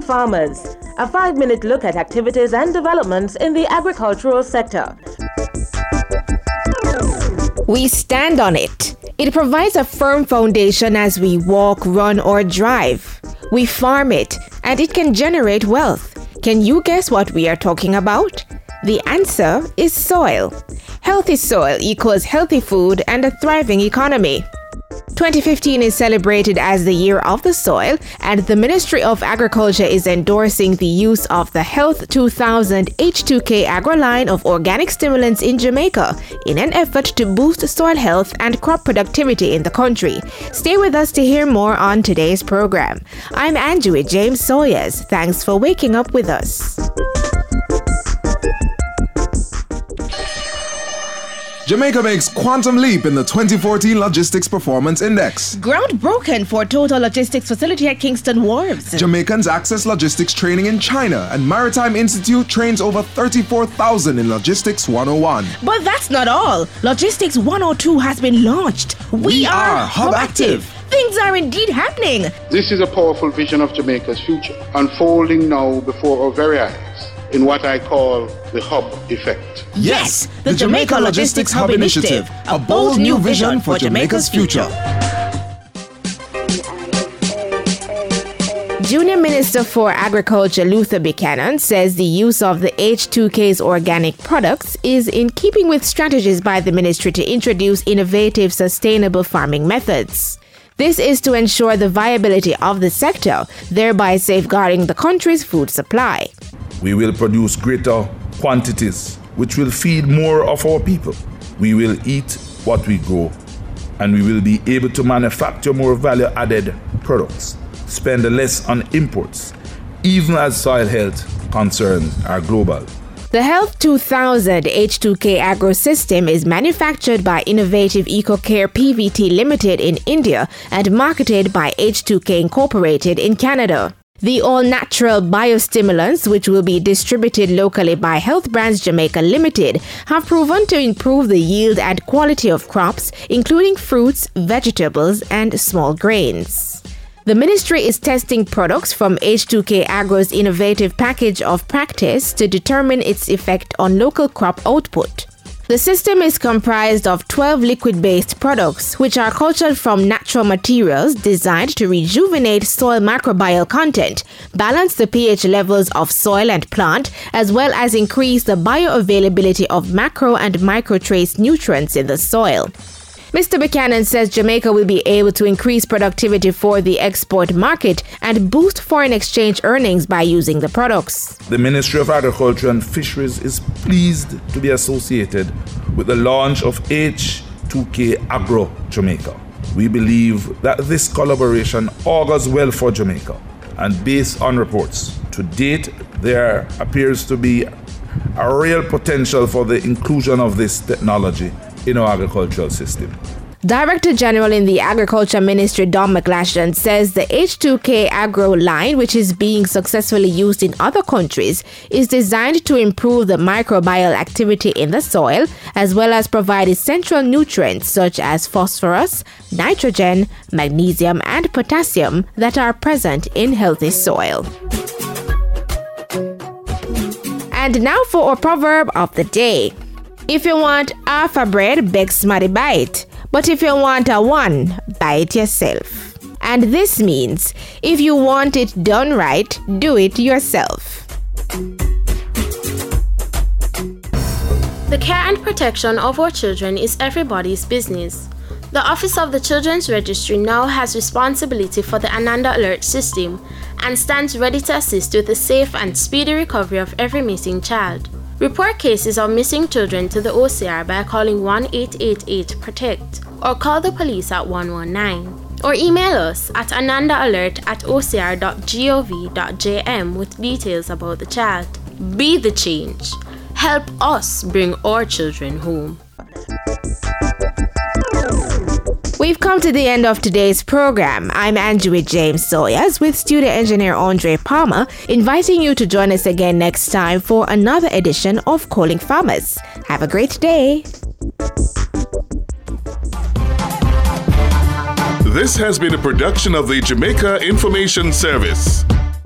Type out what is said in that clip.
Farmers, a 5-minute look at activities and developments in the agricultural sector. We stand on it. It provides a firm foundation as we walk, run, or drive. We farm it, and it can generate wealth. Can you guess what we are talking about? The answer is soil. Healthy soil equals healthy food and a thriving economy. 2015 is celebrated as the Year of the Soil, and the Ministry of Agriculture is endorsing the use of the Health 2000 H2K Agro line of organic stimulants in Jamaica in an effort to boost soil health and crop productivity in the country. Stay with us to hear more on today's program. I'm Andrew James Sawyers. Thanks for waking up with us. Jamaica makes quantum leap in the 2014 Logistics Performance Index. Ground broken for total logistics facility at Kingston Wharves. Jamaicans access logistics training in China, and Maritime Institute trains over 34,000 in Logistics 101. But that's not all. Logistics 102 has been launched. We are Hub Active. Things are indeed happening. This is a powerful vision of Jamaica's future, unfolding now before our very eyes in what I call the Hub Effect. Yes, the Jamaica Logistics Hub Initiative, a bold new vision for Jamaica's future. Junior Minister for Agriculture Luther Buchanan says the use of the H2K's organic products is in keeping with strategies by the ministry to introduce innovative, sustainable farming methods. This is to ensure the viability of the sector, thereby safeguarding the country's food supply. We will produce greater quantities, which will feed more of our people. We will eat what we grow, and we will be able to manufacture more value-added products, spend less on imports, even as soil health concerns are global. The Health 2000 H2K Agro system is manufactured by Innovative EcoCare PVT Limited in India and marketed by H2K Incorporated in Canada. The all-natural biostimulants, which will be distributed locally by Health Brands Jamaica Limited, have proven to improve the yield and quality of crops, including fruits, vegetables, and small grains. The ministry is testing products from H2K Agro's innovative package of practice to determine its effect on local crop output. The system is comprised of 12 liquid-based products, which are cultured from natural materials designed to rejuvenate soil microbial content, balance the pH levels of soil and plant, as well as increase the bioavailability of macro and micro trace nutrients in the soil. Mr. Buchanan says Jamaica will be able to increase productivity for the export market and boost foreign exchange earnings by using the products. The Ministry of Agriculture and Fisheries is pleased to be associated with the launch of H2K Agro Jamaica. We believe that this collaboration augurs well for Jamaica, and based on reports to date, there appears to be a real potential for the inclusion of this technology in our agricultural system. Director General in the Agriculture Ministry, Don McLashton, says the H2K Agro line, which is being successfully used in other countries, is designed to improve the microbial activity in the soil, as well as provide essential nutrients such as phosphorus, nitrogen, magnesium, and potassium that are present in healthy soil. And now for our proverb of the day. If you want half a bread, beg somebody buy it. But if you want a one, buy it yourself. And this means, if you want it done right, do it yourself. The care and protection of our children is everybody's business. The Office of the Children's Registry now has responsibility for the Ananda Alert system and stands ready to assist with the safe and speedy recovery of every missing child. Report cases of missing children to the OCR by calling 1-888-PROTECT or call the police at 119. Or email us at anandaalert@ocr.gov.jm with details about the child. Be the change. Help us bring our children home. We've come to the end of today's program. I'm Andrew James Sawyers with studio engineer Andre Palmer, inviting you to join us again next time for another edition of Calling Farmers. Have a great day. This has been a production of the Jamaica Information Service.